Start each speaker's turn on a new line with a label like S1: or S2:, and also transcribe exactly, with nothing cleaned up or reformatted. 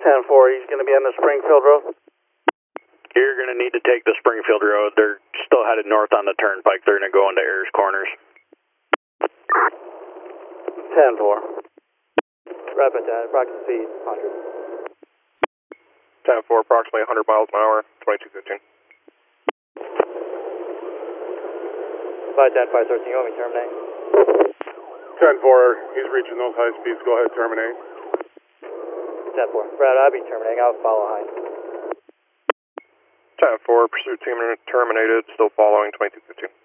S1: ten four, he's going to be on the Springfield Road.
S2: You're going to need to take the Springfield Road. They're still headed north on the turnpike. They're going to go into Ayers Corners.
S1: ten four.
S3: Rapid ten, approximate speed one hundred.
S4: ten four, approximately one hundred miles an hour, twenty-two fifteen.
S3: five ten, five thirteen, you want me to terminate?
S5: ten four, he's reaching those high speeds. Go ahead, terminate.
S3: ten four. Brad, I'll be terminating. I'll follow behind.
S4: ten four, pursuit team terminated, still following twenty-two fifteen.